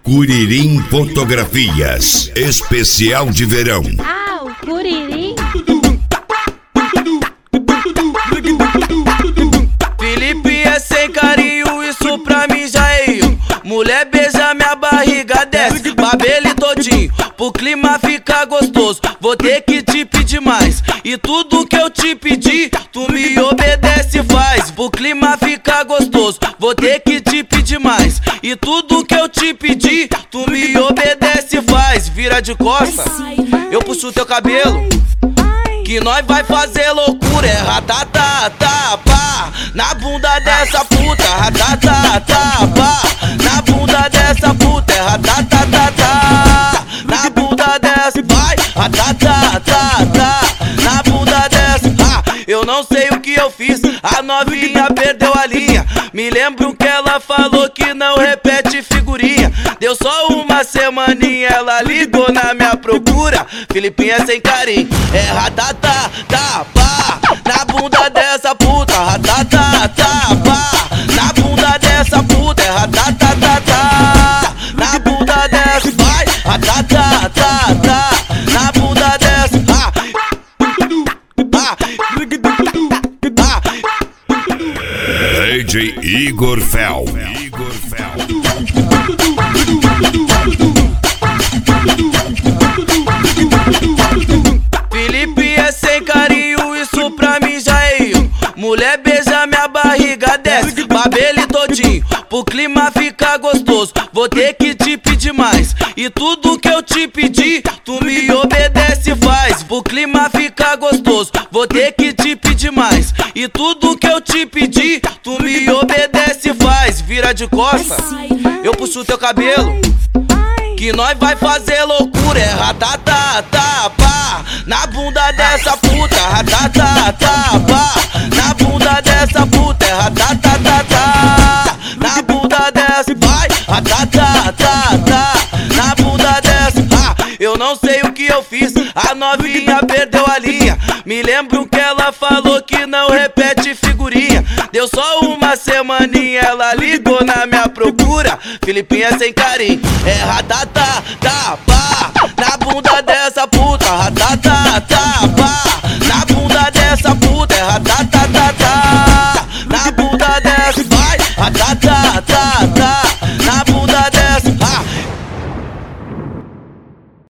Curirim Fotografias, especial de verão. Ah, o Curirim. Felipe é sem carinho, isso pra mim já é erro. Mulher beija minha barriga, desce, babele todinho. Pro clima ficar gostoso, vou ter que te pedir mais. E tudo que eu te pedir, tu me obedece e faz. Pro clima ficar gostoso, vou ter que te pedir mais. E tudo que eu te pedir, tu me obedece e faz. Vira de costa, eu puxo teu cabelo, que nós vai fazer loucura. É ratatatá, pá, na bunda dessa puta. Ratatatá, pá, na bunda dessa puta. É ratatatá, na bunda dessa, vai. Ratatatá, na bunda dessa. Eu não sei o que eu fiz, a novinha perdeu a linha. Me lembro que ela falou que não repete figurinha. Deu só uma semaninha, ela ligou na minha procura. Filipinha é sem carinho, é ratatá, tá, pá, na bunda dessa puta. Ratatá, pá, na bunda dessa puta. É ratatá, tá, na bunda dessa, vai. Ratatá, tá, na bunda dessa. DJ Igor Fel. Felipe é sem carinho, isso pra mim já é erro. Mulher beija minha barriga, desce, babele todinho. Pro clima ficar gostoso, vou ter que te pedir mais. E tudo que eu te pedir, tu me obedece e faz. Pro clima ficar gostoso, vou ter que te pedir mais. E tudo que eu te pedir, tu me obedece e faz. Vira de costa, eu puxo teu cabelo, que nós vai fazer loucura. É ratatatá, pá, na bunda dessa puta. Ratatatá, pá, na bunda dessa puta. É ratatatá, na bunda dessa, vai. Ratatatá, na bunda dessa. Eu não sei o que eu fiz, a novinha perdeu a linha. Me lembro que ela falou que não repete figurinha. Deu só uma semaninha, ela ligou na minha procura. Filipinha é sem carinho, é ratatá, tá, pá, na